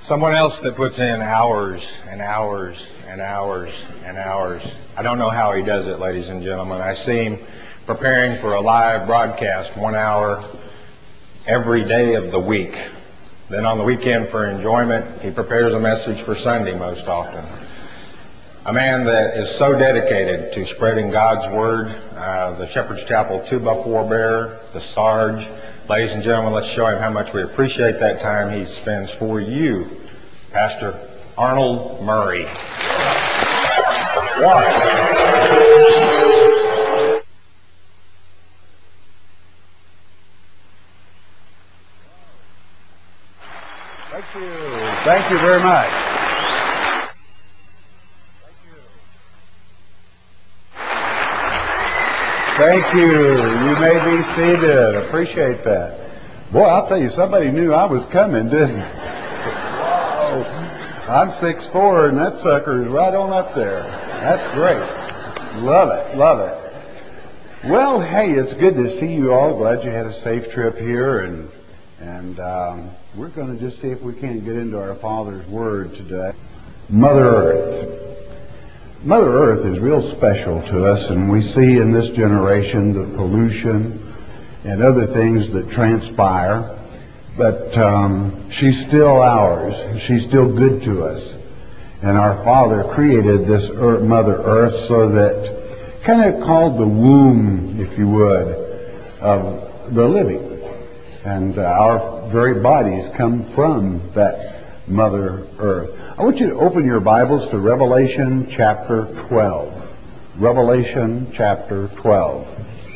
Someone else that puts in hours and hours and hours and hours. I don't know how he does it, ladies and gentlemen. I see him preparing for a live broadcast 1 hour every day of the week. Then on the weekend for enjoyment, he prepares a message for Sunday most often. A man that is so dedicated to spreading God's Word, the Shepherd's Chapel 2x4 bearer, the Sarge. Ladies and gentlemen, let's show him how much we appreciate that time he spends for you. Pastor Arnold Murray. Thank you. Thank you very much. Thank you. You may be seated. Appreciate that. Boy, I'll tell you, somebody knew I was coming, didn't they? Whoa. I'm 6'4", and that sucker is right on up there. That's great. Love it. Love it. Well, hey, it's good to see you all. Glad you had a safe trip here, and we're going to just see if we can't get into our Father's Word today. Mother Earth. Mother Earth is real special to us, and we see in this generation the pollution and other things that transpire, but she's still ours. She's still good to us. And our Father created this Mother Earth so that, kind of called the womb, if you would, of the living. And our very bodies come from that Mother Earth. I want you to open your Bibles to Revelation chapter 12. Revelation chapter 12.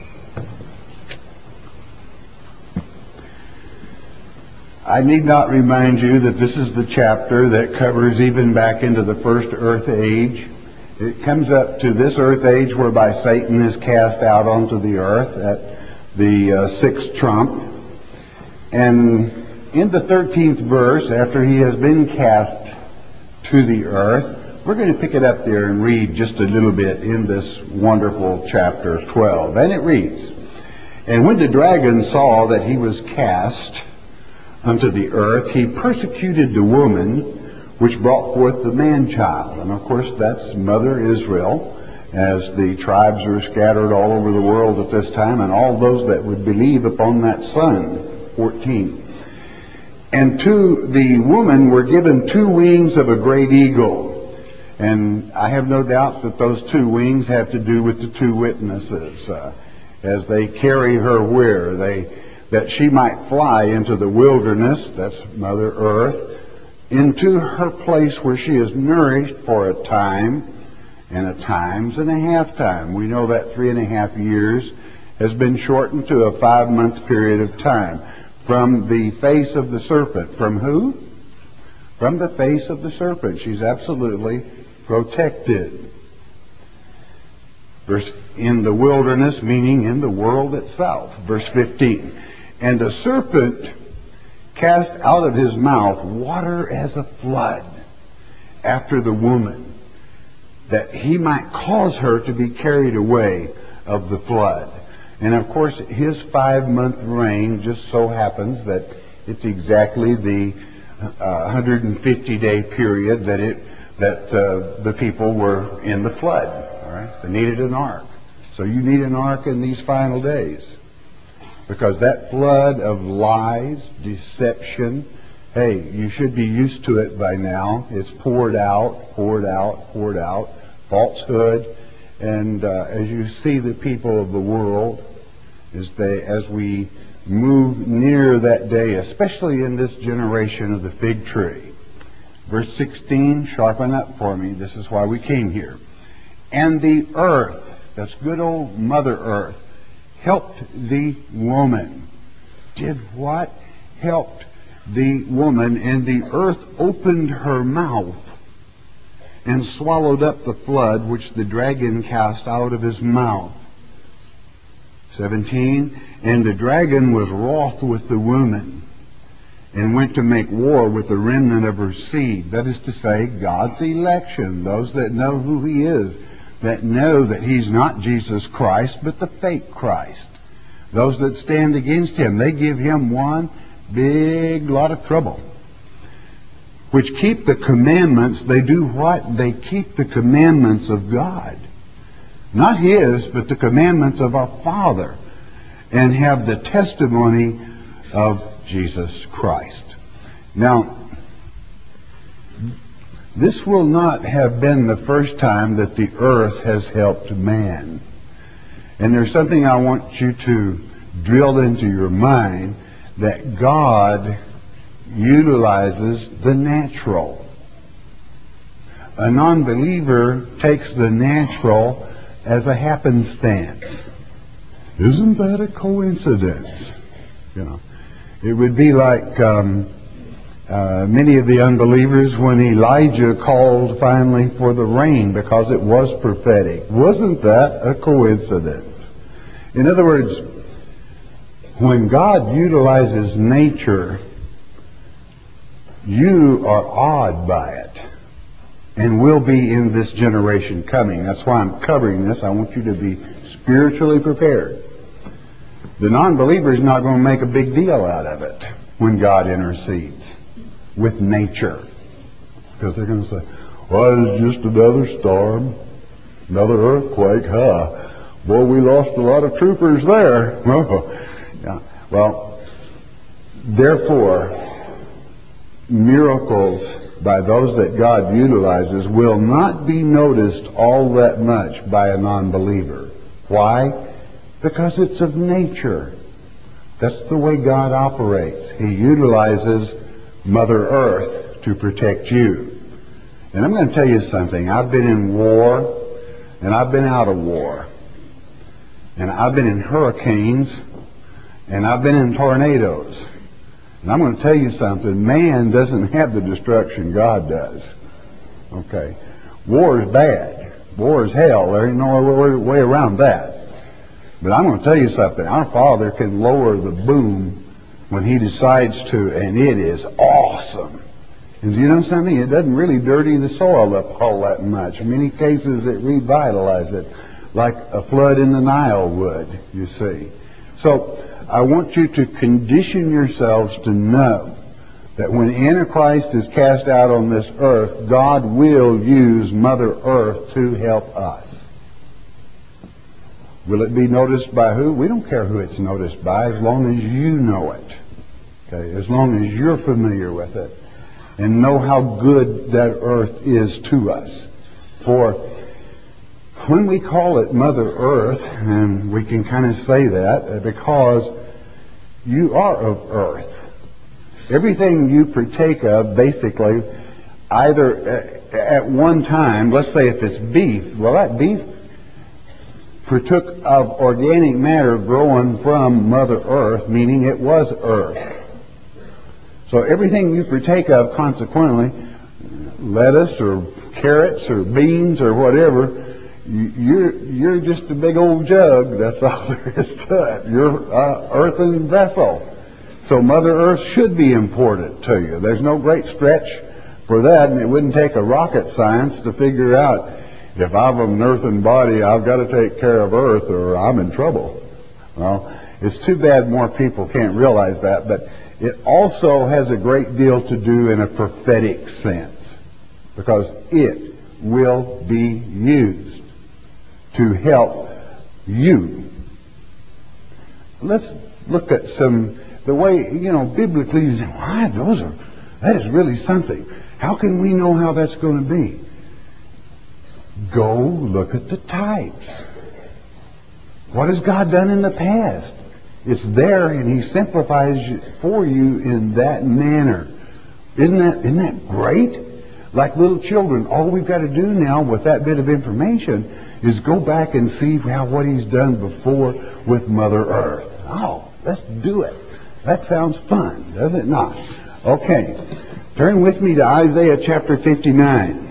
I need not remind you that this is the chapter that covers even back into the first earth age. It comes up to this earth age whereby Satan is cast out onto the earth at the sixth trump. And in the 13th verse, after he has been cast to the earth, we're going to pick it up there and read just a little bit in this wonderful chapter 12. And it reads, "And when the dragon saw that he was cast unto the earth, he persecuted the woman which brought forth the man-child." And of course that's Mother Israel, as the tribes are scattered all over the world at this time, and all those that would believe upon that son. 14. "And to the woman were given 2 wings of a great eagle." And I have no doubt that those 2 wings have to do with the 2 witnesses, as they carry her where? That she might fly into the wilderness, that's Mother Earth, into her place where she is nourished for a time, and a times and a half time. We know that 3.5 years has been shortened to a 5-month period of time. From the face of the serpent. From who? From the face of the serpent. She's absolutely protected. Verse, in the wilderness, meaning in the world itself. Verse 15. "And the serpent cast out of his mouth water as a flood after the woman, that he might cause her to be carried away of the flood." And of course, his 5-month reign just so happens that it's exactly the 150-day period that the people were in the flood. All right, they needed an ark. So you need an ark in these final days, because that flood of lies, deception. Hey, you should be used to it by now. It's poured out, poured out, poured out. Falsehood, and as you see the people of the world, as we move near that day, especially in this generation of the fig tree. Verse 16, sharpen up for me. This is why we came here. "And the earth," that's good old Mother Earth, "helped the woman." Did what? Helped the woman. "And the earth opened her mouth and swallowed up the flood which the dragon cast out of his mouth." 17, "And the dragon was wroth with the woman, and went to make war with the remnant of her seed." That is to say, God's election, those that know who he is, that know that he's not Jesus Christ, but the fake Christ. Those that stand against him, they give him one big lot of trouble. which keep the commandments, they do what? They keep the commandments of God. Not His, but the commandments of our Father, and have the testimony of Jesus Christ. Now, this will not have been the first time that the earth has helped man. And there's something I want you to drill into your mind, that God utilizes the natural. A non-believer takes the natural as a happenstance. Isn't that a coincidence? You know, it would be like many of the unbelievers when Elijah called finally for the rain because it was prophetic. Wasn't that a coincidence? In other words, when God utilizes nature, you are awed by it, and will be in this generation coming. That's why I'm covering this. I want you to be spiritually prepared. The non-believer is not going to make a big deal out of it when God intercedes with nature, because they're going to say, well, it's just another storm, another earthquake, huh? Boy, we lost a lot of troopers there. Yeah. Well, therefore, miracles by those that God utilizes will not be noticed all that much by a non-believer. Why? Because it's of nature. That's the way God operates. He utilizes Mother Earth to protect you. And I'm going to tell you something. I've been in war, and I've been out of war. And I've been in hurricanes, and I've been in tornadoes. And I'm going to tell you something. Man doesn't have the destruction God does. Okay. War is bad. War is hell. There ain't no way around that. But I'm going to tell you something. Our Father can lower the boom when He decides to, and it is awesome. And you know something? It doesn't really dirty the soil up all that much. In many cases, it revitalizes it, like a flood in the Nile would, you see. So, I want you to condition yourselves to know that when Antichrist is cast out on this earth, God will use Mother Earth to help us. Will it be noticed by who? We don't care who it's noticed by, as long as you know it. Okay, as long as you're familiar with it and know how good that earth is to us. For when we call it Mother Earth, and we can kind of say that because you are of earth. Everything you partake of, basically, either at one time, let's say if it's beef, well, that beef partook of organic matter growing from Mother Earth, meaning it was earth. So everything you partake of, consequently, lettuce or carrots or beans or whatever, you're just a big old jug. That's all there is to it. You're an earthen vessel. So Mother Earth should be important to you. There's no great stretch for that, and it wouldn't take a rocket science to figure out if I'm an earthen body, I've got to take care of Earth or I'm in trouble. Well, it's too bad more people can't realize that, but it also has a great deal to do in a prophetic sense, because it will be used to help you. Let's look at the way, biblically, you say, why, that is really something. How can we know how that's going to be? Go look at the types. What has God done in the past? It's there, and He simplifies for you in that manner. Isn't that great? Like little children, all we've got to do now with that bit of information is go back and see what He's done before with Mother Earth. Oh, let's do it. That sounds fun, does it not? Okay, turn with me to Isaiah chapter 59.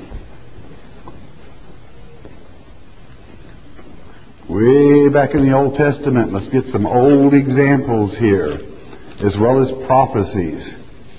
Way back in the Old Testament, let's get some old examples here, as well as prophecies.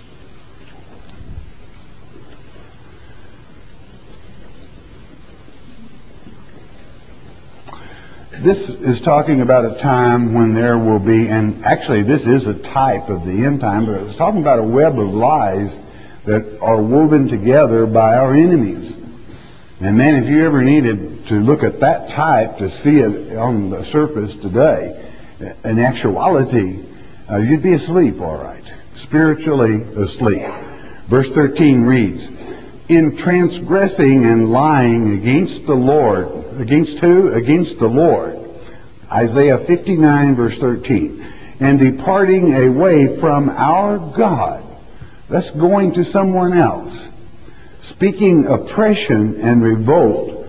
This is talking about a time when there will be, and actually this is a type of the end time, but it's talking about a web of lies that are woven together by our enemies. And man, if you ever needed to look at that type to see it on the surface today, in actuality, you'd be asleep, all right. Spiritually asleep. Verse 13 reads, in transgressing and lying against the Lord. Against who? Against the Lord. Isaiah 59 verse 13. And departing away from our God. That's going to someone else. Speaking oppression and revolt.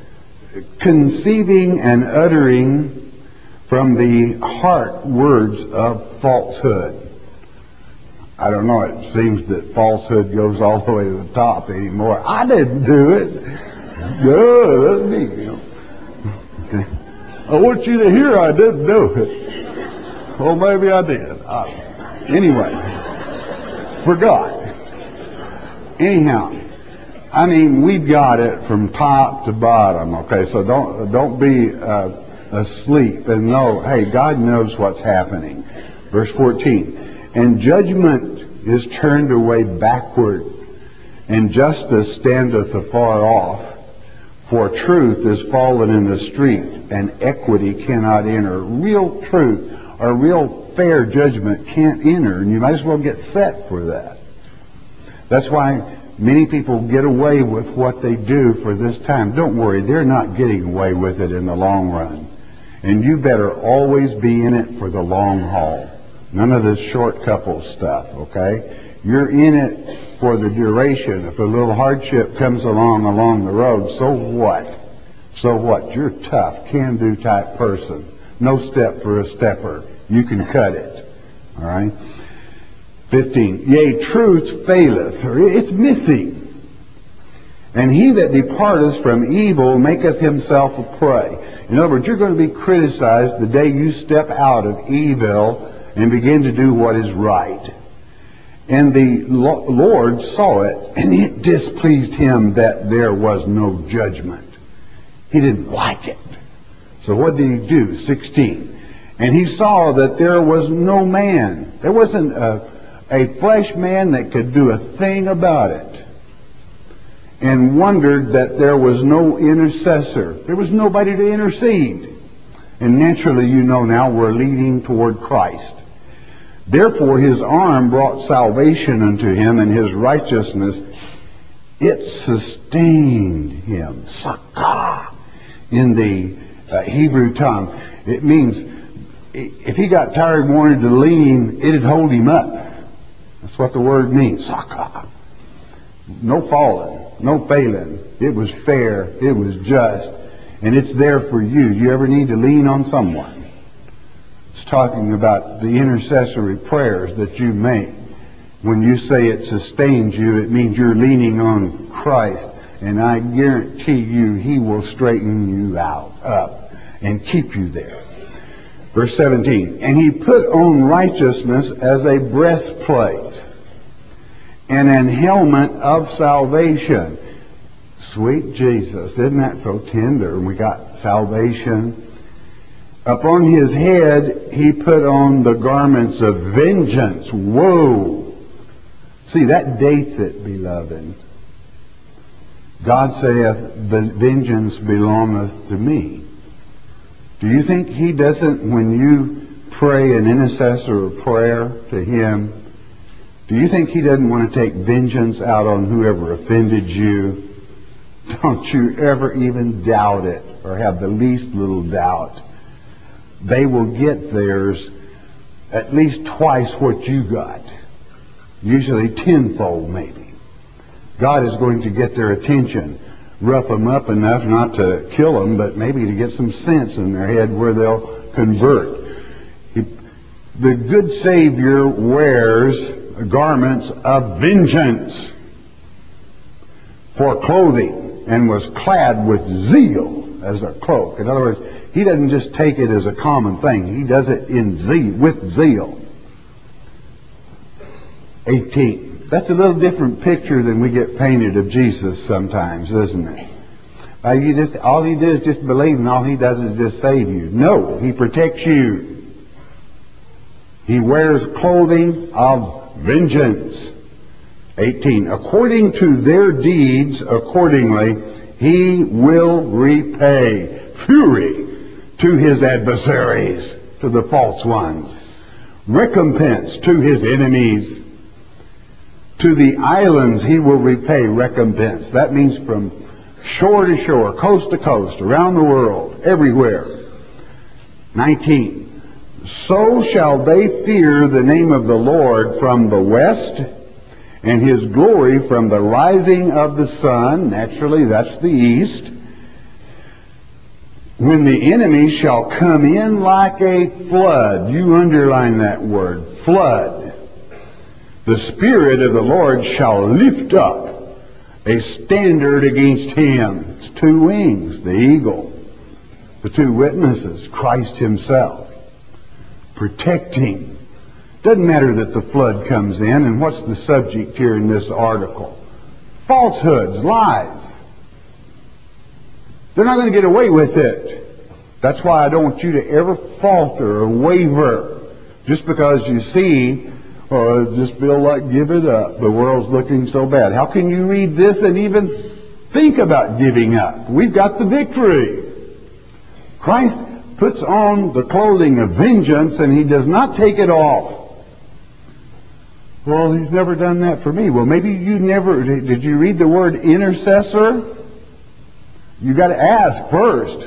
Conceiving and uttering from the heart words of falsehood. I don't know, it seems that falsehood goes all the way to the top anymore. I didn't do it. No, that's me. You know. Okay. I want you to hear I didn't do it. Well, maybe I did. Anyway, forgot. Anyhow, I mean, we've got it from top to bottom, okay? So don't be asleep and know, hey, God knows what's happening. Verse 14. And judgment is turned away backward, and justice standeth afar off. For truth is fallen in the street, and equity cannot enter. Real truth or real fair judgment can't enter, and you might as well get set for that. That's why many people get away with what they do for this time. Don't worry, they're not getting away with it in the long run. And you better always be in it for the long haul. None of this short couple stuff, okay? You're in it for the duration. If a little hardship comes along the road, so what? So what? You're a tough, can-do type person. No step for a stepper. You can cut it. All right? 15. Yea, truth faileth, or it's missing. And he that departeth from evil maketh himself a prey. In other words, you're going to be criticized the day you step out of evil and begin to do what is right. And the Lord saw it, and it displeased him that there was no judgment. He didn't like it. So what did he do? 16. And he saw that there was no man. There wasn't a flesh man that could do a thing about it. And wondered that there was no intercessor. There was nobody to intercede. And naturally, you know now, we're leading toward Christ. Therefore his arm brought salvation unto him, and his righteousness, it sustained him. Sakah in the Hebrew tongue. It means if he got tired and wanted to lean, it'd hold him up. That's what the word means. Sakah. No falling, no failing. It was fair, it was just, and it's there for you. You ever need to lean on someone? It's talking about the intercessory prayers that you make. When you say it sustains you, it means you're leaning on Christ. And I guarantee you, he will straighten you up and keep you there. Verse 17. And he put on righteousness as a breastplate and an helmet of salvation. Sweet Jesus, isn't that so tender? And we got salvation. Upon his head he put on the garments of vengeance. Whoa! See, that dates it, beloved. God saith, the vengeance belongeth to me. Do you think he doesn't, when you pray an intercessor prayer to him, do you think he doesn't want to take vengeance out on whoever offended you? Don't you ever even doubt it or have the least little doubt. They will get theirs at least twice what you got. Usually tenfold, maybe. God is going to get their attention. Rough them up enough not to kill them, but maybe to get some sense in their head where they'll convert. The good Savior wears garments of vengeance for clothing and was clad with zeal as a cloak. In other words, he doesn't just take it as a common thing. He does it in zeal, with zeal. 18. That's a little different picture than we get painted of Jesus sometimes, isn't it? All he did is just believe, and all he does is just save you. No, he protects you. He wears clothing of vengeance. 18. According to their deeds, accordingly, he will repay fury to his adversaries, to the false ones, recompense to his enemies. To the islands he will repay recompense. That means from shore to shore, coast to coast, around the world, everywhere. 19. So shall they fear the name of the Lord from the west, and his glory from the rising of the sun. Naturally, that's the east. When the enemy shall come in like a flood. You underline that word, flood. The Spirit of the Lord shall lift up a standard against him. It's two wings, the eagle. The two witnesses, Christ himself, protecting. Doesn't matter that the flood comes in. And what's the subject here in this article? Falsehoods, lies. They're not going to get away with it. That's why I don't want you to ever falter or waver just because you see, or just feel like give it up. The world's looking so bad. How can you read this and even think about giving up? We've got the victory. Christ puts on the clothing of vengeance and he does not take it off. Well, he's never done that for me. Well, maybe you never. Did you read the word intercessor? You got to ask first.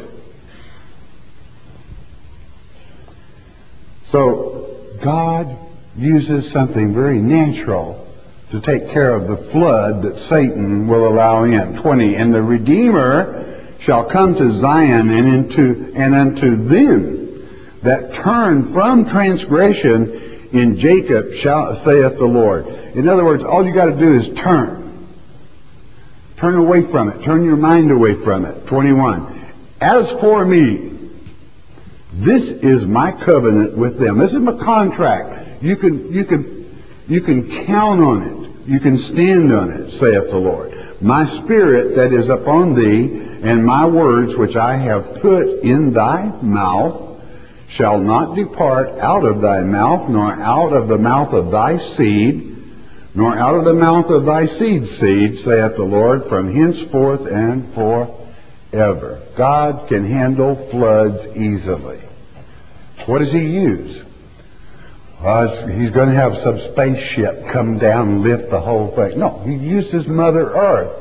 So God uses something very natural to take care of the flood that Satan will allow in. 20. And the Redeemer shall come to Zion and unto them that turn from transgression in Jacob saith the Lord. In other words, all you got to do is turn. Turn away from it. Turn your mind away from it. 21. As for me, this is my covenant with them. This is my contract. You can count on it. You can stand on it, saith the Lord. My spirit that is upon thee, and my words which I have put in thy mouth, shall not depart out of thy mouth, nor out of the mouth of thy seed, nor out of the mouth of thy seed's seed, saith the Lord, from henceforth and forever. God can handle floods easily. What does he use? He's going to have some spaceship come down and lift the whole thing. No, he uses Mother Earth.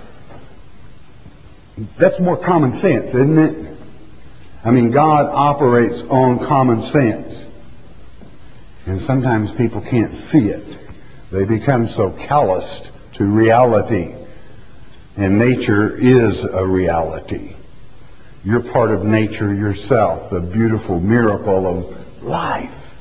That's more common sense, isn't it? I mean, God operates on common sense. And sometimes people can't see it. They become so calloused to reality. And nature is a reality. You're part of nature yourself, the beautiful miracle of life,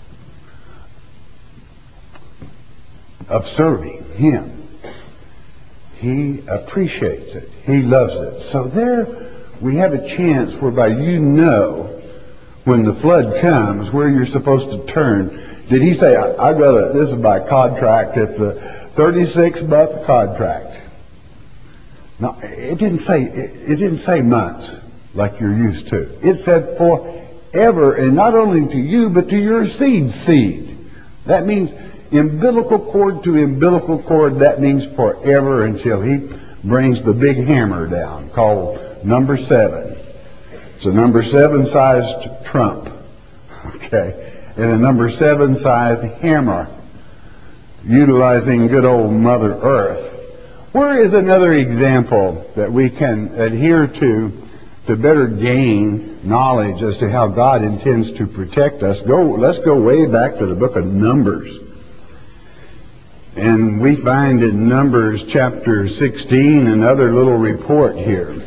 of serving him. He appreciates it. He loves it. So there we have a chance whereby you know when the flood comes where you're supposed to turn. Did he say, this is my contract, it's a 36-month contract? No, it didn't say months like you're used to. It said forever, and not only to you, but to your seed's seed. That means umbilical cord to umbilical cord. That means forever until he brings the big hammer down called number 7. It's a number 7-sized trump, okay, and a number 7-sized hammer, utilizing good old Mother Earth. Where is another example that we can adhere to better gain knowledge as to how God intends to protect us? Let's go way back to the book of Numbers. And we find in Numbers chapter 16 another little report here.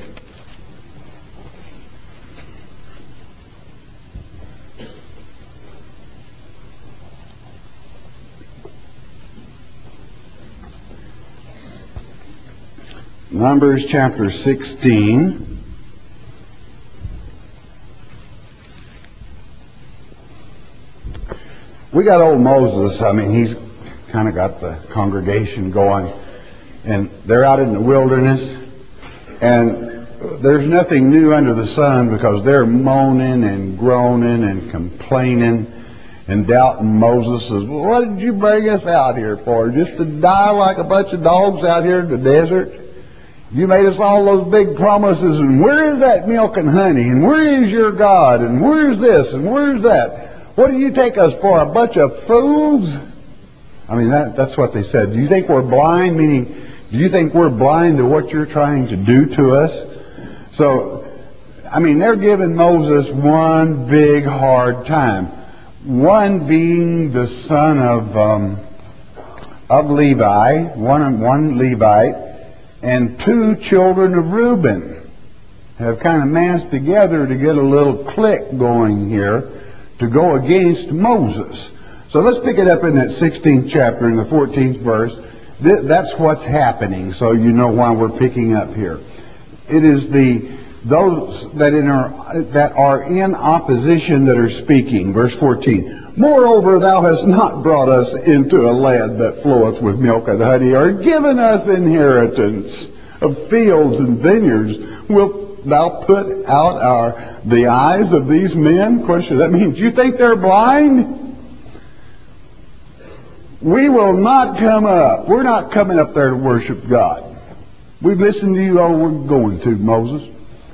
Numbers chapter 16. We got old Moses. I mean, he's kind of got the congregation going. And they're out in the wilderness. And there's nothing new under the sun because they're moaning and groaning and complaining. and doubting Moses says, well, what did you bring us out here for? Just to die like a bunch of dogs out here in the desert? You made us all those big promises, and where is that milk and honey? And where is your God? And where is this? And where is that? What do you take us for, a bunch of fools? I mean, that's what they said. Do you think we're blind? Meaning, do you think we're blind to what you're trying to do to us? So, I mean, they're giving Moses one big hard time. One being the son of Levi, one Levite, and two children of Reuben have kind of massed together to get a little clique going here to go against Moses. So let's pick it up in that 16th chapter in the 14th verse. That's what's happening, so you know why we're picking up here. It is those that are in opposition that are speaking. Verse 14. Moreover, thou hast not brought us into a land that floweth with milk and honey, or given us inheritance of fields and vineyards. Wilt thou put out the eyes of these men? Question. That means you think they're blind? We will not come up. We're not coming up there to worship God. We've listened to you all we're going to, Moses.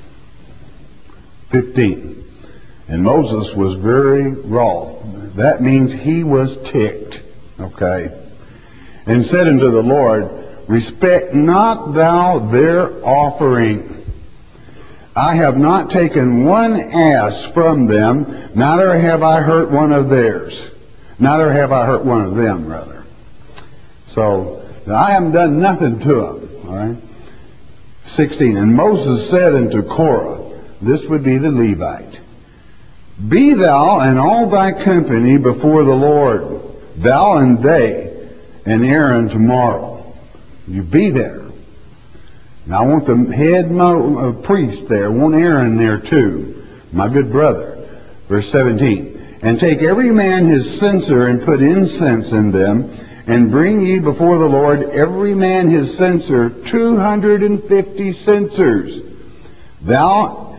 15. And Moses was very wroth. That means he was ticked. Okay. And said unto the Lord, respect not thou their offering. I have not taken one ass from them, neither have I hurt one of theirs. Neither have I hurt one of them, rather. So, I haven't done nothing to them. All right. 16. And Moses said unto Korah, this would be the Levite, be thou and all thy company before the Lord, thou and they, and Aaron tomorrow. You be there. Now I want the head priest there. I want Aaron there too, my good brother. Verse 17. And take every man his censer and put incense in them, and bring ye before the Lord every man his censer, 250 censers. Thou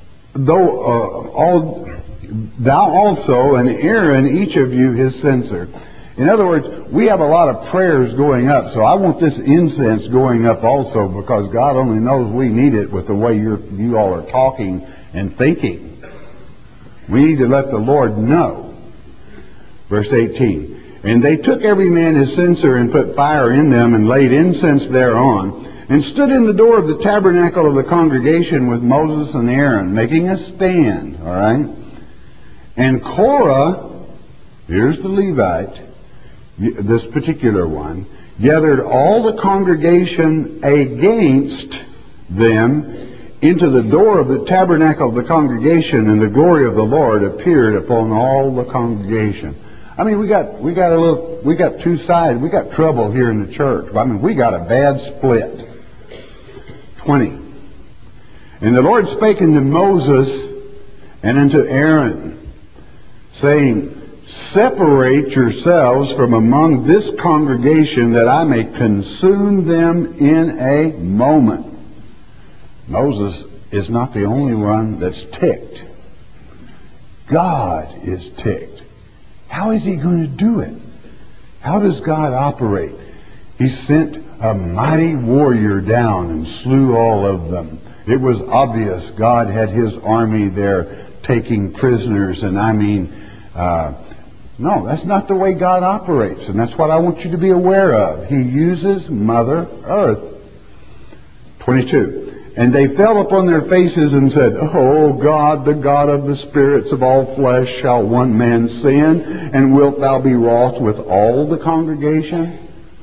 also and Aaron, each of you his censer. In other words, we have a lot of prayers going up, so I want this incense going up also, because God only knows we need it with the way you all are talking and thinking. We need to let the Lord know. Verse 18. And they took every man his censer and put fire in them and laid incense thereon, and stood in the door of the tabernacle of the congregation with Moses and Aaron, making a stand. All right. And Korah, here's the Levite, this particular one, gathered all the congregation against them into the door of the tabernacle of the congregation, and the glory of the Lord appeared upon all the congregation. I mean, we got two sides. We got trouble here in the church. I mean, we got a bad split. 20. And the Lord spake unto Moses and unto Aaron, saying, separate yourselves from among this congregation, that I may consume them in a moment. Moses is not the only one that's ticked. God is ticked. How is he going to do it? How does God operate? He sent a mighty warrior down and slew all of them. It was obvious God had his army there taking prisoners, and I mean, no, that's not the way God operates, and that's what I want you to be aware of. He uses Mother Earth. 22. And they fell upon their faces and said, O God, the God of the spirits of all flesh, shall one man sin, and wilt thou be wroth with all the congregation?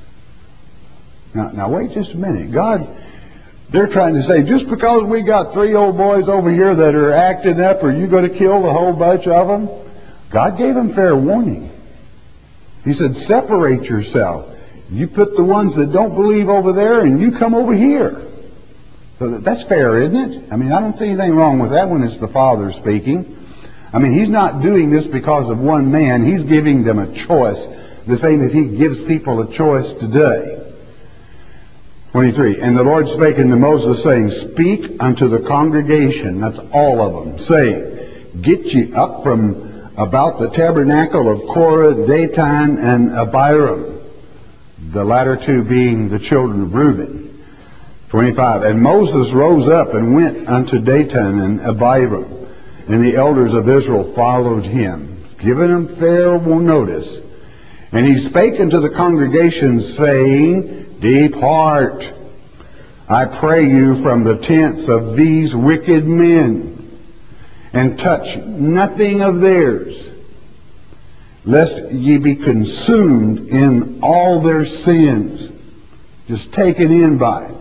Now wait just a minute. God, they're trying to say, just because we got 3 old boys over here that are acting up, are you going to kill the whole bunch of them? God gave them fair warning. He said, separate yourself. You put the ones that don't believe over there, and you come over here. So that's fair, isn't it? I mean, I don't see anything wrong with that when it's the Father speaking. I mean, he's not doing this because of one man. He's giving them a choice, the same as he gives people a choice today. 23. And the Lord spake unto Moses, saying, speak unto the congregation, that's all of them, saying, get ye up from about the tabernacle of Korah, Datan, and Abiram, the latter two being the children of Reuben. 25. And Moses rose up and went unto Datan and Abiram, and the elders of Israel followed him, giving them fair notice. And he spake unto the congregation, saying, Depart, I pray you, from the tents of these wicked men, and touch nothing of theirs, lest ye be consumed in all their sins. Just taken in by it.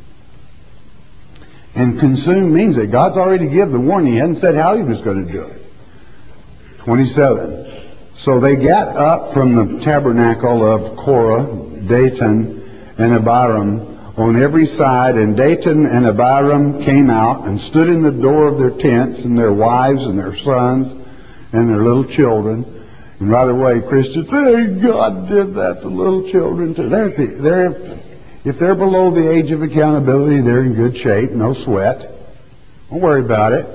And consumed means that God's already given the warning. He hadn't said how he was going to do it. 27. So they got up from the tabernacle of Korah, Datan, and Abiram on every side, and Datan and Abiram came out and stood in the door of their tents, and their wives and their sons and their little children. And right away, Christians say, God did that to little children too. If they're below the age of accountability, they're in good shape, no sweat. Don't worry about it.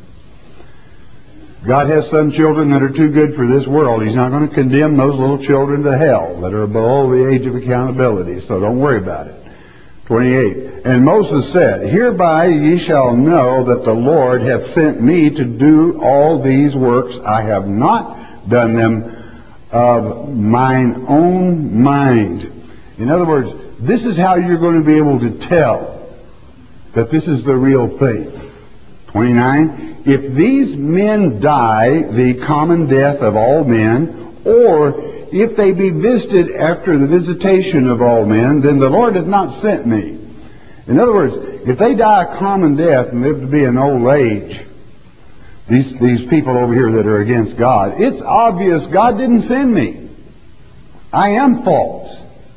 God has some children that are too good for this world. He's not going to condemn those little children to hell that are below the age of accountability, so don't worry about it. 28. And Moses said, Hereby ye shall know that the Lord hath sent me to do all these works. I have not done them of mine own mind. In other words, this is how you're going to be able to tell that this is the real thing. 29. If these men die the common death of all men, or if they be visited after the visitation of all men, then the Lord hath not sent me. In other words, if they die a common death and live to be an old age, these people over here that are against God, it's obvious God didn't send me. I am false.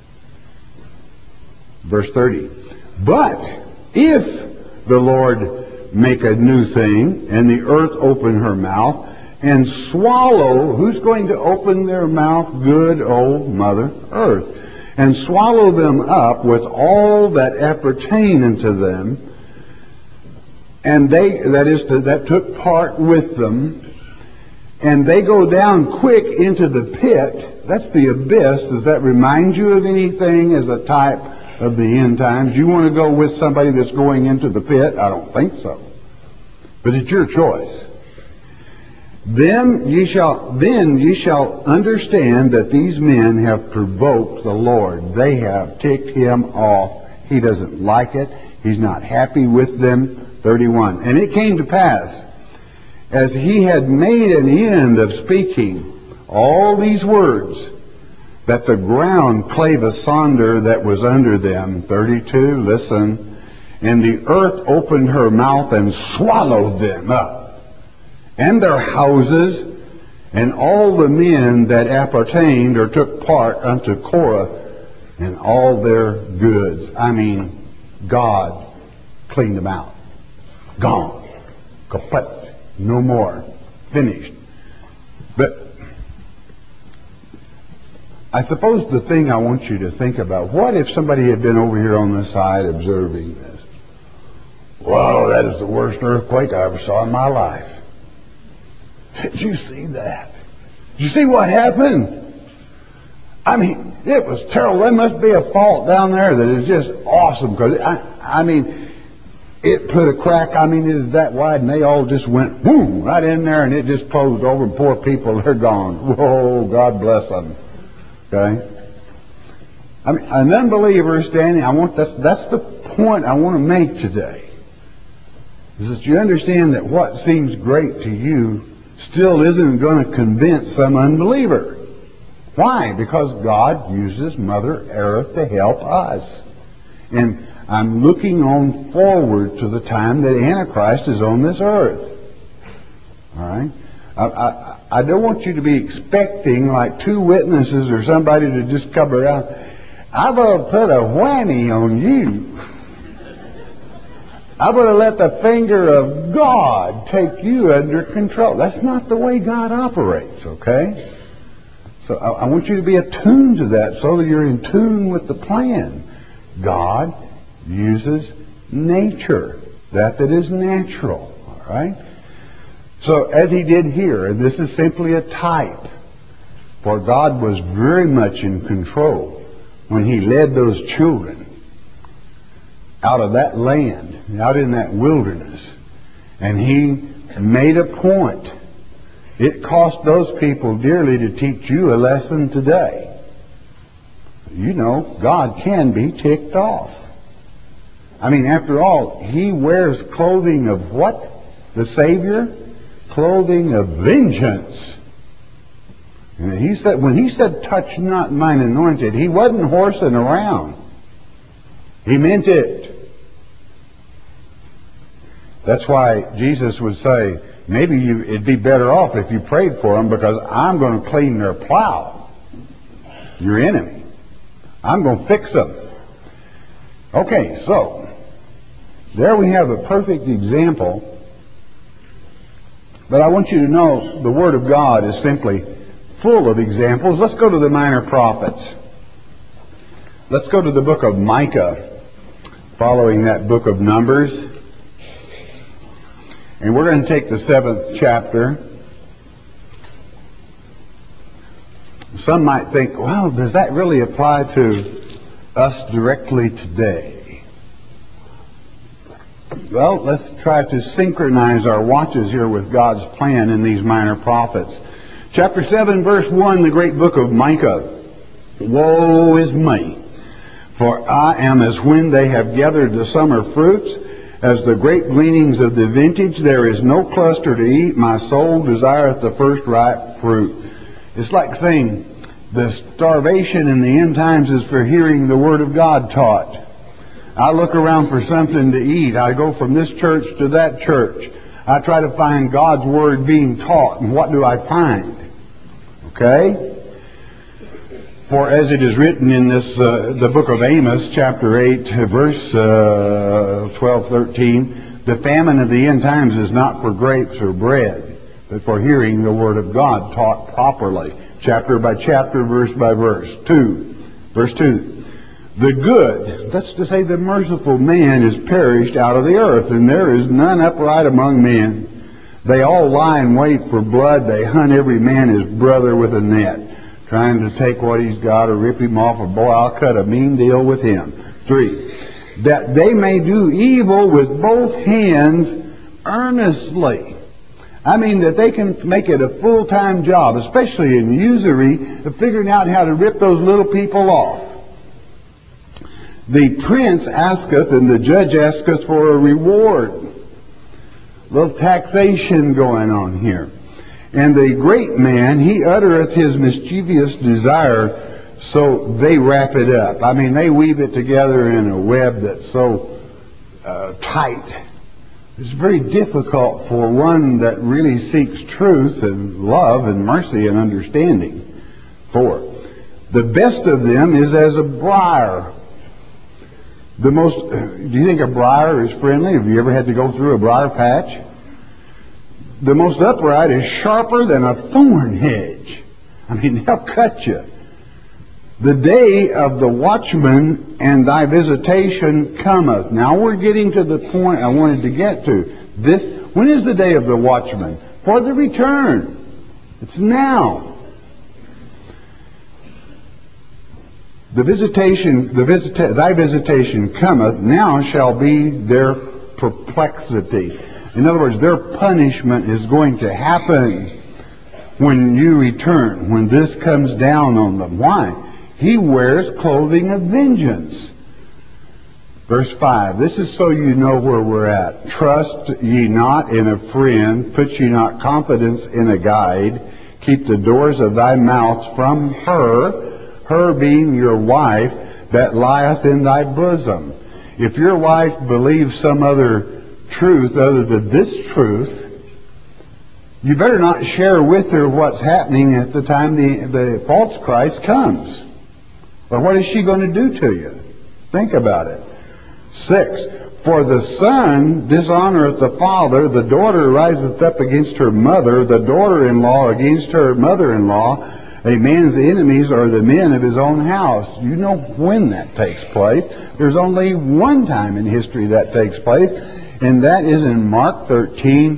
Verse 30. But if the Lord make a new thing, and the earth open her mouth, and swallow, who's going to open their mouth? Good old Mother Earth. And swallow them up with all that appertain unto them, and that took part with them, and they go down quick into the pit. That's the abyss. Does that remind you of anything as a type of the end times? You want to go with somebody that's going into the pit? I don't think so. But it's your choice. Then ye shall understand that these men have provoked the Lord. They have ticked him off. He doesn't like it. He's not happy with them. 31. And it came to pass, as he had made an end of speaking all these words, that the ground clave asunder that was under them. 32. Listen. And the earth opened her mouth and swallowed them up, and their houses, and all the men that appertained or took part unto Korah, and all their goods. I mean, God cleaned them out. Gone. Kaput. No more. Finished. But I suppose the thing I want you to think about, what if somebody had been over here on this side observing this? Wow, that is the worst earthquake I ever saw in my life. Did you see that? Did you see what happened? I mean, it was terrible. There must be a fault down there that is just awesome. Because, I mean, it put a crack. I mean, it is that wide, and they all just went, boom, right in there, and it just closed over, and poor people, they're gone. Whoa, God bless them. Okay? I mean, an unbeliever standing, that's the point I want to make today. Is that you understand that what seems great to you still isn't going to convince some unbeliever. Why? Because God uses Mother Earth to help us. And I'm looking on forward to the time that Antichrist is on this earth. All right? I don't want you to be expecting like two witnesses or somebody to just come around. I'm going to put a whammy on you. I'm going to let the finger of God take you under control. That's not the way God operates, okay? So I want you to be attuned to that so that you're in tune with the plan. God uses nature, that is natural, all right? So as he did here, and this is simply a type, for God was very much in control when he led those children out of that land, out in that wilderness. And he made a point. It cost those people dearly to teach you a lesson today. You know, God can be ticked off. I mean, after all, he wears clothing of what? The Savior? Clothing of vengeance. And he said, when he said, touch not mine anointed, he wasn't horsing around. He meant it. That's why Jesus would say, maybe it'd be better off if you prayed for them, because I'm going to clean their plow, your enemy. I'm going to fix them. Okay, so there we have a perfect example. But I want you to know the Word of God is simply full of examples. Let's go to the minor prophets. Let's go to the book of Micah, following that book of Numbers. And we're going to take the 7th chapter. Some might think, well, does that really apply to us directly today? Well, let's try to synchronize our watches here with God's plan in these minor prophets. Chapter 7, verse 1, the great book of Micah. Woe is me, for I am as when they have gathered the summer fruits, as the grape gleanings of the vintage. There is no cluster to eat. My soul desireth the first ripe fruit. It's like saying the starvation in the end times is for hearing the Word of God taught. I look around for something to eat. I go from this church to that church. I try to find God's Word being taught. And what do I find? Okay? For as it is written in this, the book of Amos, chapter 8, verse 12, 13, the famine of the end times is not for grapes or bread, but for hearing the Word of God taught properly. Chapter by chapter, verse by verse. Verse 2. The good, that's to say the merciful man, is perished out of the earth, and there is none upright among men. They all lie in wait for blood. They hunt every man his brother with a net, trying to take what he's got or rip him off, or boy, I'll cut a mean deal with him. 3. That they may do evil with both hands earnestly. I mean, that they can make it a full-time job, especially in usury, of figuring out how to rip those little people off. The prince asketh, and the judge asketh for a reward. A little taxation going on here. And the great man, he uttereth his mischievous desire, so they wrap it up. I mean, they weave it together in a web that's so tight. It's very difficult for one that really seeks truth and love and mercy and understanding. 4. The best of them is as a briar. Do you think a briar is friendly? Have you ever had to go through a briar patch? The most upright is sharper than a thorn hedge. I mean, they'll cut you. The day of the watchman and thy visitation cometh. Now we're getting to the point I wanted to get to. When is the day of the watchman? For the return. It's now. Thy visitation cometh, now shall be their perplexity. In other words, their punishment is going to happen when you return, when this comes down on them. Why? He wears clothing of vengeance. Verse 5, this is so you know where we're at. Trust ye not in a friend, put ye not confidence in a guide. Keep the doors of thy mouth from her being your wife, that lieth in thy bosom. If your wife believes some other truth other than this truth, you better not share with her what's happening at the time the false Christ comes. But what is she going to do to you? Think about it. 6. For the son dishonoreth the father, the daughter riseth up against her mother, the daughter-in-law against her mother-in-law. A man's enemies are the men of his own house. You know when that takes place. There's only one time in history that takes place, and that is in Mark 13,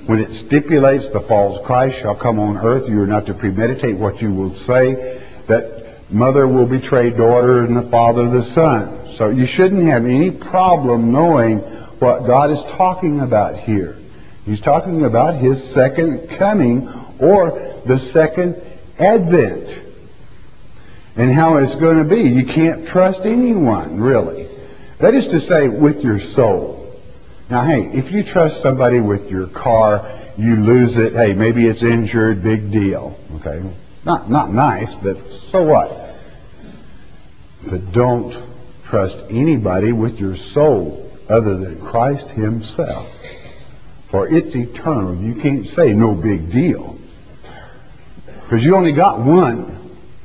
when it stipulates the false Christ shall come on earth, you are not to premeditate what you will say, that mother will betray daughter and the father the son. So you shouldn't have any problem knowing what God is talking about here. He's talking about his second coming, or the second advent, and how it's going to be. You can't trust anyone, really. That is to say, with your soul. Now, hey, if you trust somebody with your car, you lose it, hey, maybe it's injured, big deal. Okay? Not nice, but so what? But don't trust anybody with your soul other than Christ himself. For it's eternal. You can't say no big deal. Because you only got one.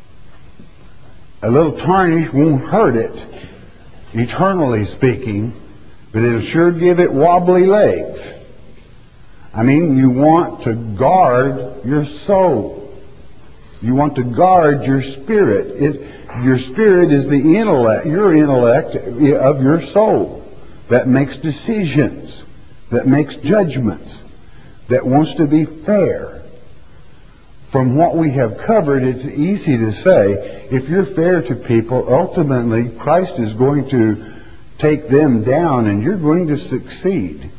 A little tarnish won't hurt it, eternally speaking, but it'll sure give it wobbly legs. I mean, you want to guard your soul. You want to guard your spirit. Your spirit is the intellect, your intellect of your soul that makes decisions, that makes judgments, that wants to be fair. From what we have covered, it's easy to say, if you're fair to people, ultimately Christ is going to take them down and you're going to succeed.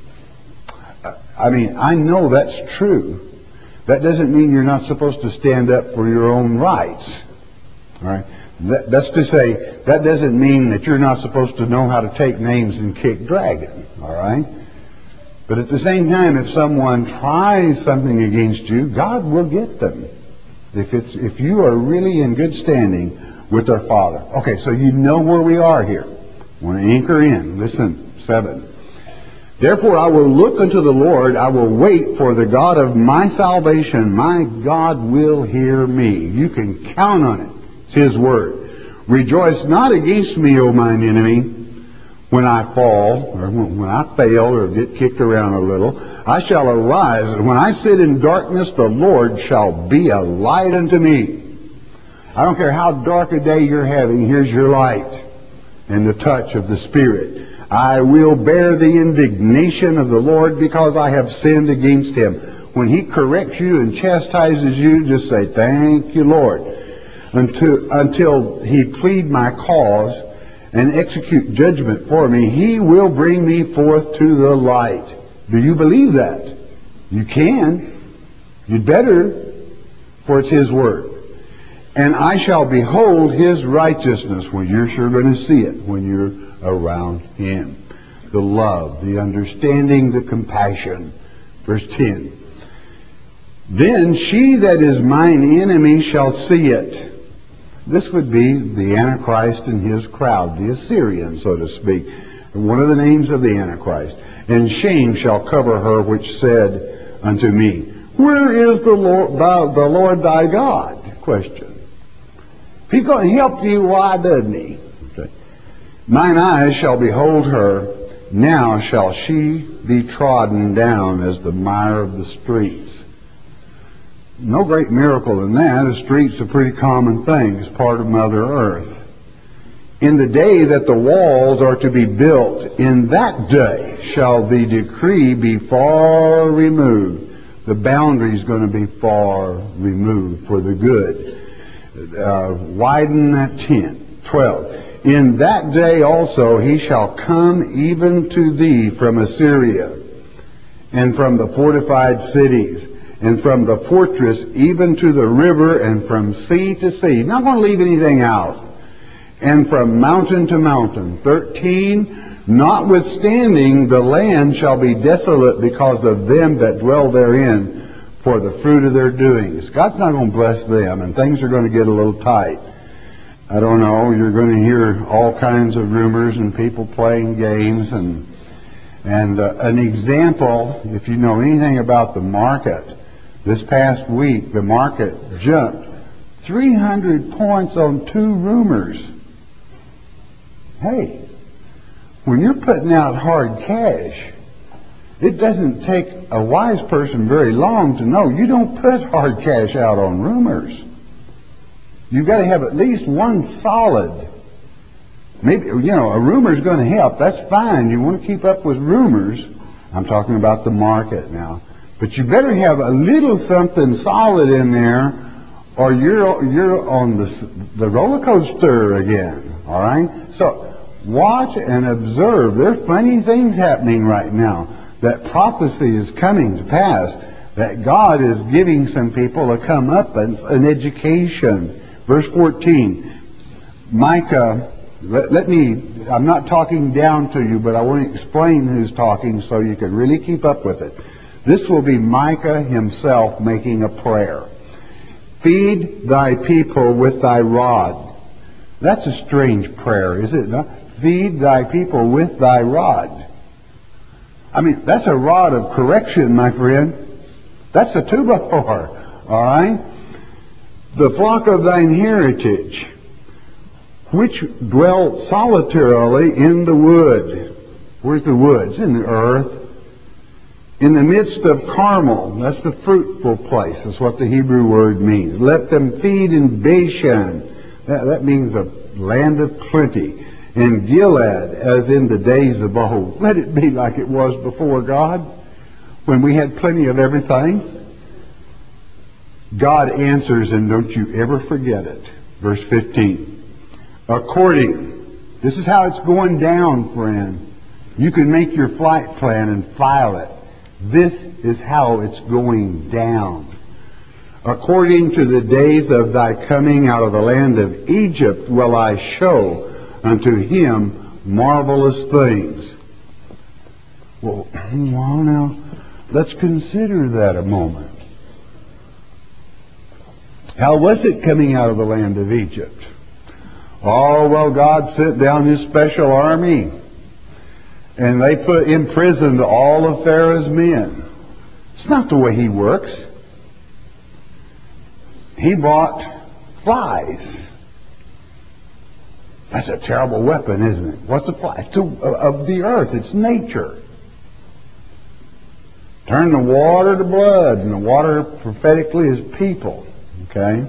I mean, I know that's true. That doesn't mean you're not supposed to stand up for your own rights. All right? That's to say, that doesn't mean that you're not supposed to know how to take names and kick dragon. All right? But at the same time, if someone tries something against you, God will get them. If you are really in good standing with their Father. Okay, so you know where we are here. I want to anchor in. Listen, 7. Therefore I will look unto the Lord, I will wait for the God of my salvation. My God will hear me. You can count on it. It's his word. Rejoice not against me, O mine enemy, when I fall, or when I fail, or get kicked around a little. I shall arise, and when I sit in darkness, the Lord shall be a light unto me. I don't care how dark a day you're having, here's your light and the touch of the Spirit. I will bear the indignation of the Lord because I have sinned against him. When he corrects you and chastises you, just say, thank you, Lord. Until he plead my cause and execute judgment for me, he will bring me forth to the light. Do you believe that? You can. You'd better, for it's his word. And I shall behold his righteousness. Well, you're sure going to see it when you're around him. The love, the understanding, the compassion. Verse 10. Then she that is mine enemy shall see it. This would be the Antichrist and his crowd, the Assyrian, so to speak. One of the names of the Antichrist. And shame shall cover her which said unto me, where is the Lord thy God? Question. If he's going to help you, why doesn't he? Okay. Mine eyes shall behold her. Now shall she be trodden down as the mire of the streets. No great miracle in that. The street's a pretty common thing. It's part of Mother Earth. In the day that the walls are to be built, in that day shall the decree be far removed. The boundary is going to be far removed for the good. Widen that tent. 12. In that day also he shall come even to thee from Assyria, and from the fortified cities, and from the fortress even to the river, and from sea to sea. Not going to leave anything out. And from mountain to mountain. 13. Notwithstanding, the land shall be desolate because of them that dwell therein, for the fruit of their doings. God's not going to bless them, and things are going to get a little tight. I don't know, you're going to hear all kinds of rumors and people playing games. And an example, if you know anything about the market, this past week the market jumped 300 points on 2 rumors. Hey, when you're putting out hard cash, it doesn't take a wise person very long to know you don't put hard cash out on rumors. You've got to have at least one solid. Maybe, a rumor's going to help. That's fine. You want to keep up with rumors. I'm talking about the market now. But you better have a little something solid in there, or you're on the roller coaster again. All right? So watch and observe. There are funny things happening right now. That prophecy is coming to pass. That God is giving some people a comeuppance, an education. Verse 14. Micah, I'm not talking down to you, but I want to explain who's talking so you can really keep up with it. This will be Micah himself making a prayer. Feed thy people with thy rod. That's a strange prayer, is it not? Feed thy people with thy rod. I mean, that's a rod of correction, my friend. That's a 2x4, all right? The flock of thine heritage, which dwell solitarily in the wood. Where's the woods? In the earth. In the midst of Carmel. That's the fruitful place. That's what the Hebrew word means. Let them feed in Bashan. That means a land of plenty. In Gilead, as in the days of old. Let it be like it was before, God, when we had plenty of everything. God answers, and don't you ever forget it. Verse 15. According, this is how it's going down, friend. You can make your flight plan and file it. This is how it's going down. According to the days of thy coming out of the land of Egypt will I show unto him marvelous things. Well, now, let's consider that a moment. How was it coming out of the land of Egypt? Oh, well, God sent down his special army, and they imprisoned all of Pharaoh's men. It's not the way he works. He brought flies. That's a terrible weapon, isn't it? What's a fly? It's of the earth. It's nature. Turn the water to blood, and the water prophetically is people. Okay?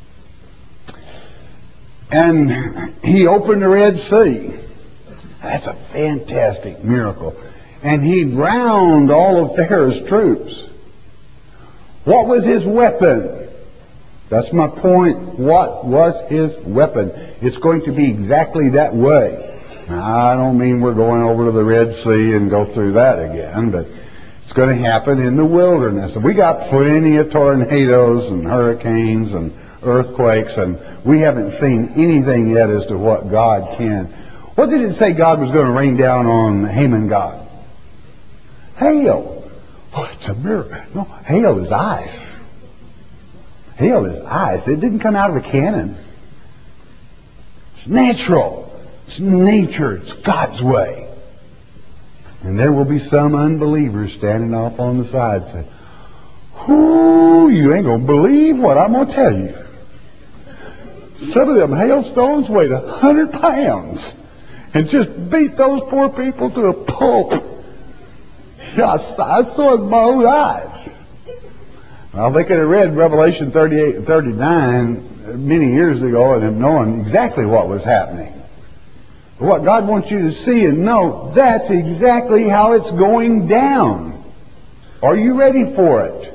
And he opened the Red Sea. That's a fantastic miracle. And he drowned all of Pharaoh's troops. What was his weapon? That's my point. What was his weapon? It's going to be exactly that way. Now, I don't mean we're going over to the Red Sea and go through that again, but it's going to happen in the wilderness. We got plenty of tornadoes and hurricanes and earthquakes, and we haven't seen anything yet as to what God can. What did it say God was going to rain down on Haman God? Hail. Oh, it's a miracle. No, hail is ice. Hail is ice. It didn't come out of a cannon. It's natural. It's nature. It's God's way. And there will be some unbelievers standing off on the side saying, "Whoo, you ain't going to believe what I'm going to tell you. Some of them hailstones weighed 100 pounds and just beat those poor people to a pulp." I saw it with my own eyes. Well, they could have read Revelation 38 and 39 many years ago and have known exactly what was happening. But what God wants you to see and know, that's exactly how it's going down. Are you ready for it?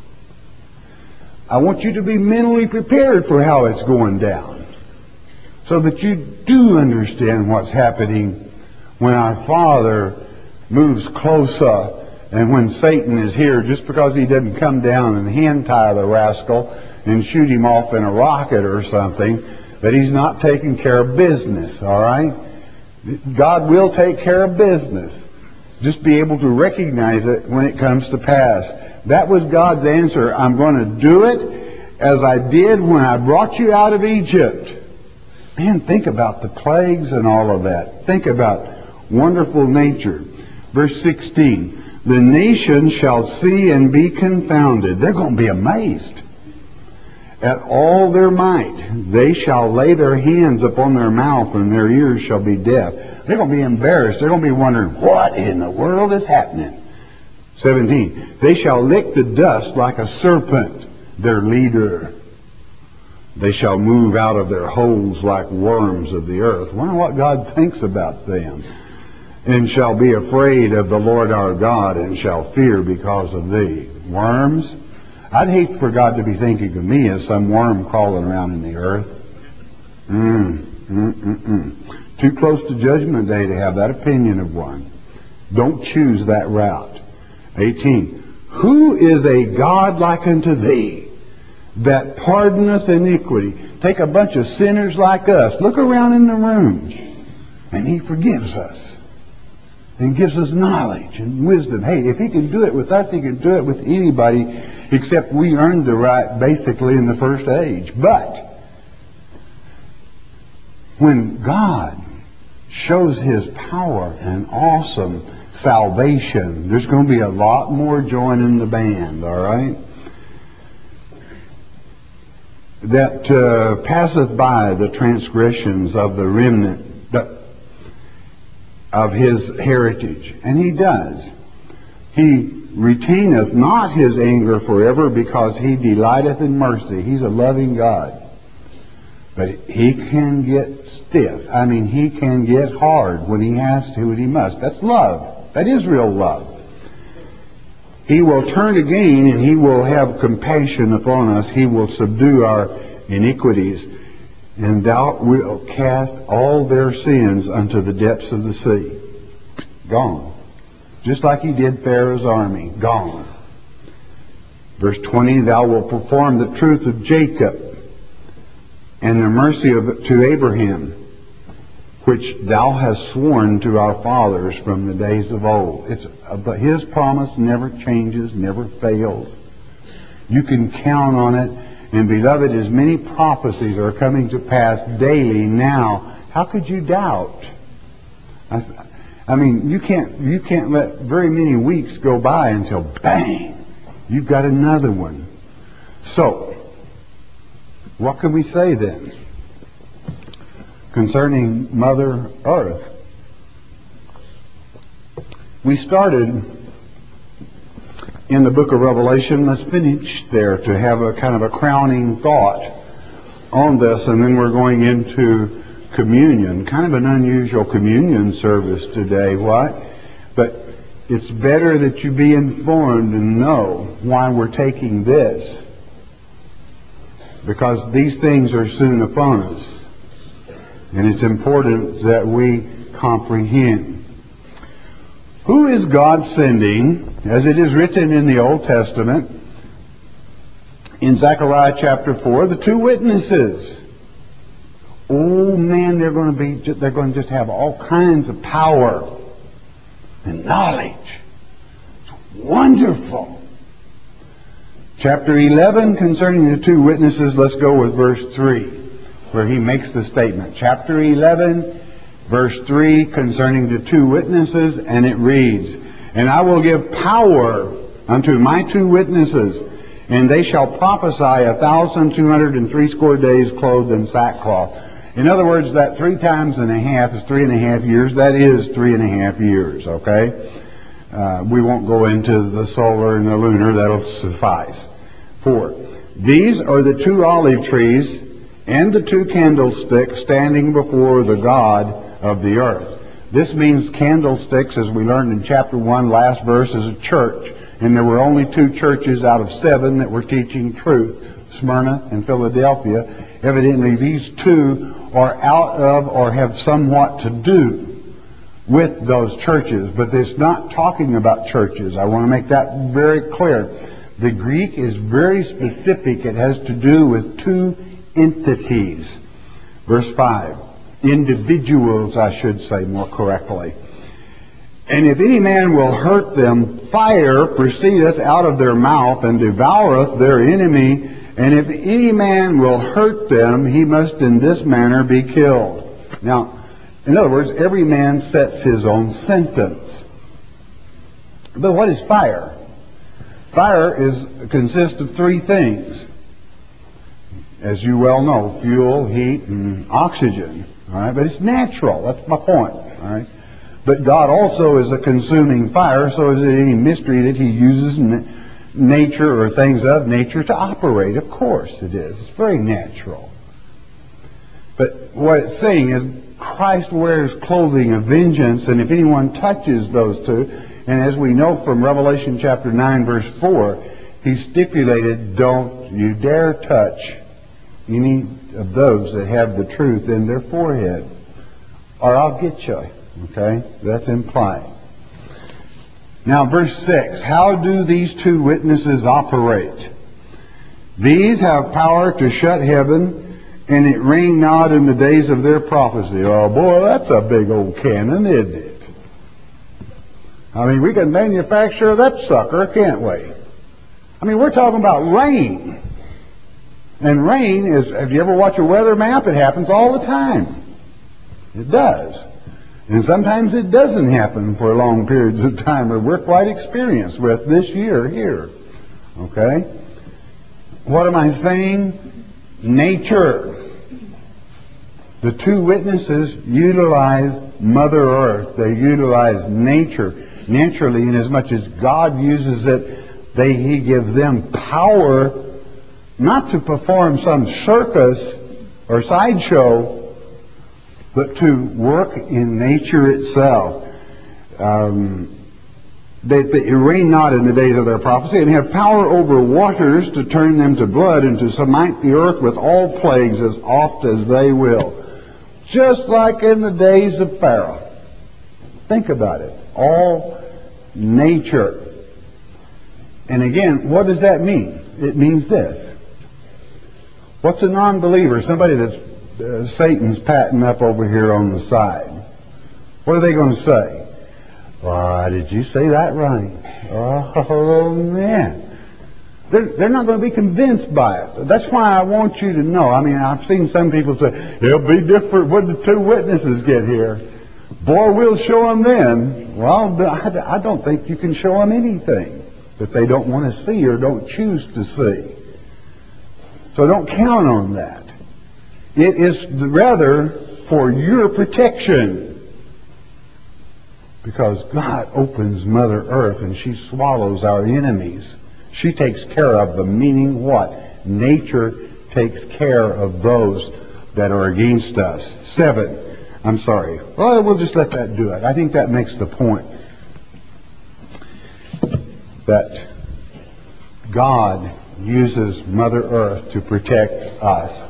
I want you to be mentally prepared for how it's going down, so that you do understand what's happening when our Father moves closer, and when Satan is here, just because he doesn't come down and hand-tie the rascal and shoot him off in a rocket or something, that he's not taking care of business, all right? God will take care of business. Just be able to recognize it when it comes to pass. That was God's answer. I'm going to do it as I did when I brought you out of Egypt. Man, think about the plagues and all of that. Think about wonderful nature. Verse 16, the nations shall see and be confounded. They're going to be amazed at all their might. They shall lay their hands upon their mouth, and their ears shall be deaf. They're going to be embarrassed. They're going to be wondering, what in the world is happening? 17, they shall lick the dust like a serpent, their leader. They shall move out of their holes like worms of the earth. Wonder what God thinks about them. and shall be afraid of the Lord our God, and shall fear because of thee. Worms? I'd hate for God to be thinking of me as some worm crawling around in the earth. Too close to Judgment Day to have that opinion of one. Don't choose that route. 18. Who is a God like unto thee, that pardoneth iniquity? Take a bunch of sinners like us. Look around in the room. And he forgives us. And gives us knowledge and wisdom. Hey, if he can do it with us, he can do it with anybody, except we earned the right basically in the first age. But when God shows his power and awesome salvation, there's going to be a lot more joining the band, all right? That passeth by the transgressions of the remnant of his heritage. And he does. He retaineth not his anger forever, because he delighteth in mercy. He's a loving God. But he can get stiff. I mean, he can get hard when he has to and he must. That's love. That is real love. He will turn again, and he will have compassion upon us. He will subdue our iniquities. And thou wilt cast all their sins unto the depths of the sea. Gone. Just like he did Pharaoh's army. Gone. Verse 20, thou wilt perform the truth of Jacob, and the mercy to Abraham, which thou hast sworn to our fathers from the days of old. But his promise never changes, never fails. You can count on it. And beloved, as many prophecies are coming to pass daily now, how could you doubt? I mean, you can't let very many weeks go by until bang, you've got another one. So, what can we say then concerning Mother Earth? We started in the book of Revelation. Let's finish there to have a kind of a crowning thought on this, and then we're going into communion. Kind of an unusual communion service today. What? But it's better that you be informed and know why we're taking this, because these things are soon upon us, and it's important that we comprehend. Who is God sending, as it is written in the Old Testament, in Zechariah chapter 4, the two witnesses? Oh man, they're going to just have all kinds of power and knowledge. It's wonderful. Chapter 11, concerning the two witnesses, let's go with verse 3, where he makes the statement. Chapter 11, verse 3, concerning the two witnesses, and it reads, and I will give power unto my two witnesses, and they shall prophesy 1,260 days clothed in sackcloth. In other words, that 3 times and a half is 3.5 years. That is 3.5 years, okay? We won't go into the solar and the lunar. That'll suffice. 4. These are the 2 olive trees and the 2 candlesticks standing before the God of the earth. This means candlesticks, as we learned in chapter 1, last verse, is a church. And there were only 2 churches out of 7 that were teaching truth, Smyrna and Philadelphia. Evidently, these 2 are out of or have somewhat to do with those churches. But it's not talking about churches. I want to make that very clear. The Greek is very specific. It has to do with 2 entities. Verse 5. Individuals, I should say more correctly. And if any man will hurt them, fire proceedeth out of their mouth and devoureth their enemy. And if any man will hurt them, he must in this manner be killed. Now, in other words, every man sets his own sentence. But what is fire? Fire consists of 3 things. As you well know, fuel, heat, and oxygen. All right, but it's natural. That's my point. All right. But God also is a consuming fire, so is it any mystery that he uses nature or things of nature to operate? Of course it is. It's very natural. But what it's saying is Christ wears clothing of vengeance, and if anyone touches those two, and as we know from Revelation chapter 9, verse 4, he stipulated, don't you dare touch any of those that have the truth in their forehead, or I'll get you. Okay? That's implied. Now, verse 6, how do these two witnesses operate? These have power to shut heaven, and it rain not in the days of their prophecy. Oh boy, that's a big old cannon, isn't it? I mean, we can manufacture that sucker, can't we? I mean, we're talking about rain. And rain is, have you ever watched a weather map? It happens all the time. It does. And sometimes it doesn't happen for long periods of time, or we're quite experienced with this year here. Okay? What am I saying? Nature. The two witnesses utilize Mother Earth. They utilize nature naturally, inasmuch as God uses it, He gives them power not to perform some circus or sideshow, but to work in nature itself. They reign not in the days of their prophecy, and have power over waters to turn them to blood, and to smite the earth with all plagues as oft as they will. Just like in the days of Pharaoh. Think about it. All nature. And again, what does that mean? It means this. What's a non-believer? Somebody that's Satan's patting up over here on the side. What are they going to say? Why, did you say that right? Oh, man. They're not going to be convinced by it. That's why I want you to know. I mean, I've seen some people say, it'll be different when the two witnesses get here. Boy, we'll show them then. Well, I don't think you can show them anything that they don't want to see or don't choose to see. So don't count on that. It is rather for your protection. Because God opens Mother Earth and she swallows our enemies. She takes care of them, meaning what? Nature takes care of those that are against us. 7. I'm sorry. Well, we'll just let that do it. I think that makes the point. That God uses Mother Earth to protect us.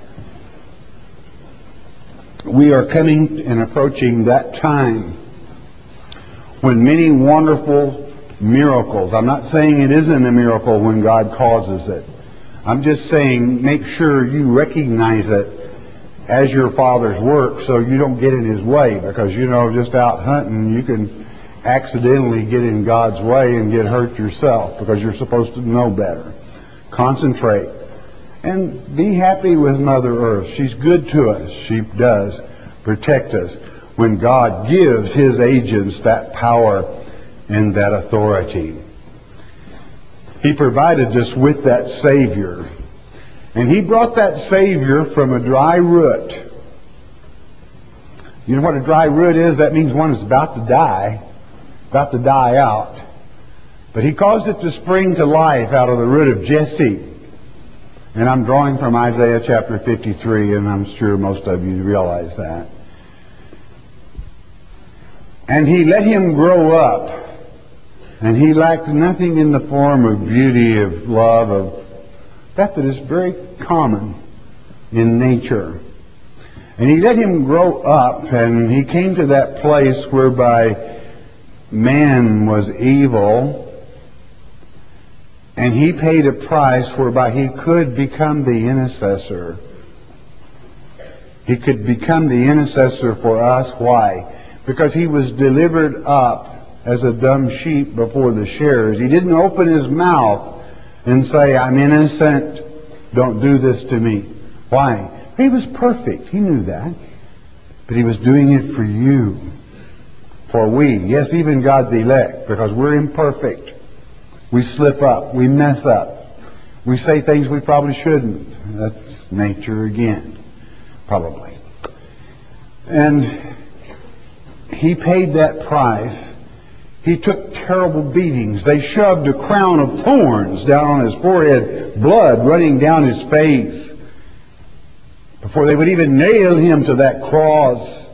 We are coming and approaching that time when many wonderful miracles, I'm not saying it isn't a miracle when God causes it. I'm just saying make sure you recognize it as your Father's work so you don't get in His way, because just out hunting you can accidentally get in God's way and get hurt yourself because you're supposed to know better. Concentrate and be happy with Mother Earth. She's good to us. She does protect us when God gives His agents that power and that authority. He provided us with that Savior. And He brought that Savior from a dry root. You know what a dry root is? That means one is about to die out. But He caused it to spring to life out of the root of Jesse. And I'm drawing from Isaiah chapter 53, and I'm sure most of you realize that. And He let him grow up. And he lacked nothing in the form of beauty, of love, of that is very common in nature. And He let him grow up, and he came to that place whereby man was evil, and He paid a price whereby He could become the intercessor. He could become the intercessor for us. Why? Because He was delivered up as a dumb sheep before the shearers. He didn't open His mouth and say, I'm innocent, don't do this to me. Why? He was perfect. He knew that. But He was doing it for you. For we, yes, even God's elect, because we're imperfect. We slip up. We mess up. We say things we probably shouldn't. That's nature again. Probably. And He paid that price. He took terrible beatings. They shoved a crown of thorns down on His forehead, blood running down His face, before they would even nail Him to that cross.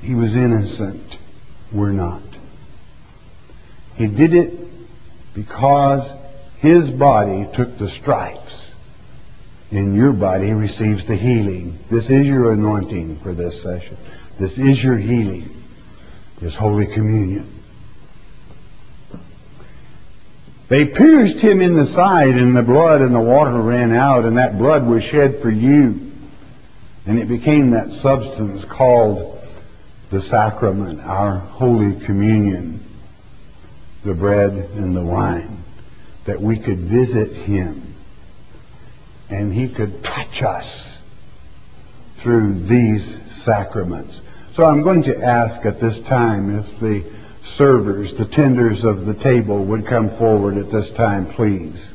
He was innocent. We're not. He did it because his body took the stripes, and your body receives the healing. This is your anointing for this session. This is your healing, this Holy Communion. They pierced him in the side, and the blood and the water ran out, and that blood was shed for you. And it became that substance called the sacrament, our Holy Communion, the bread and the wine, that we could visit him, and he could touch us through these sacraments. So I'm going to ask at this time if the servers, the tenders of the table, would come forward at this time, please.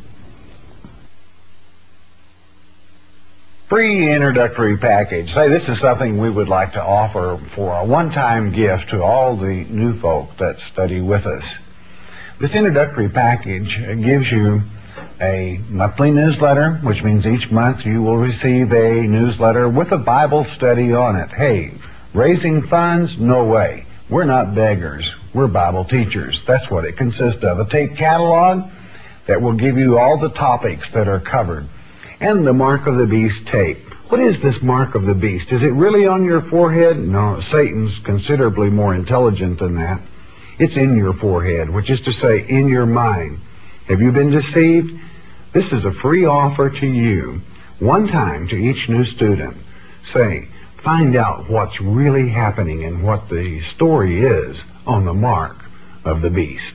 Free introductory package. Say, this is something we would like to offer for a one-time gift to all the new folk that study with us. This introductory package gives you a monthly newsletter, which means each month you will receive a newsletter with a Bible study on it. Hey, raising funds? No way. We're not beggars. We're Bible teachers. That's what it consists of. A tape catalog that will give you all the topics that are covered. And the Mark of the Beast tape. What is this Mark of the Beast? Is it really on your forehead? No, Satan's considerably more intelligent than that. It's in your forehead, which is to say, in your mind. Have you been deceived? This is a free offer to you, one time to each new student. Say, find out what's really happening and what the story is on the Mark of the Beast.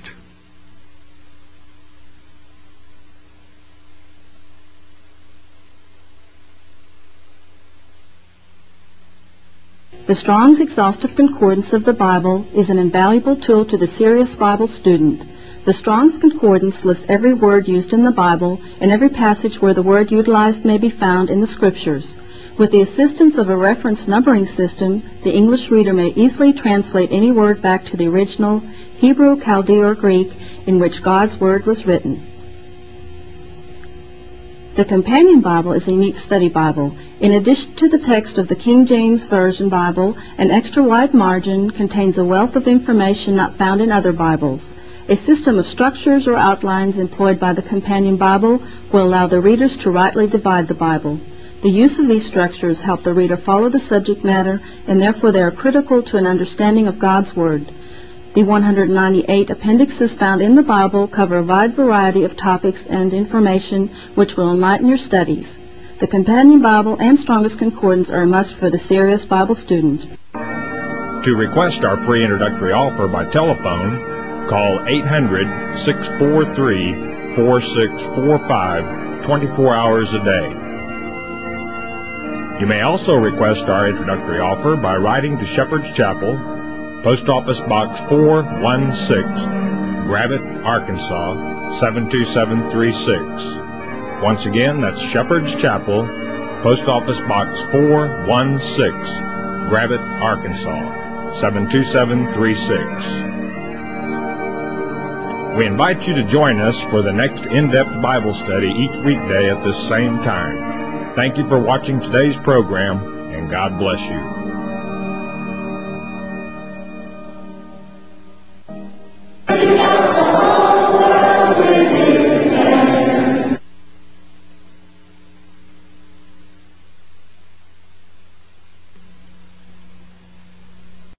The Strong's Exhaustive Concordance of the Bible is an invaluable tool to the serious Bible student. The Strong's Concordance lists every word used in the Bible and every passage where the word utilized may be found in the Scriptures. With the assistance of a reference numbering system, the English reader may easily translate any word back to the original Hebrew, Chaldee, or Greek in which God's Word was written. The Companion Bible is a unique study Bible. In addition to the text of the King James Version Bible, an extra wide margin contains a wealth of information not found in other Bibles. A system of structures or outlines employed by the Companion Bible will allow the readers to rightly divide the Bible. The use of these structures help the reader follow the subject matter, and therefore they are critical to an understanding of God's Word. The 198 appendixes found in the Bible cover a wide variety of topics and information which will enlighten your studies. The Companion Bible and Strong's Concordance are a must for the serious Bible student. To request our free introductory offer by telephone, call 800-643-4645 24 hours a day. You may also request our introductory offer by writing to Shepherd's Chapel, Post Office Box 416, Gravette, Arkansas 72736. Once again, that's Shepherd's Chapel, Post Office Box 416, Gravette, Arkansas 72736. We invite you to join us for the next in-depth Bible study each weekday at this same time. Thank you for watching today's program, and God bless you.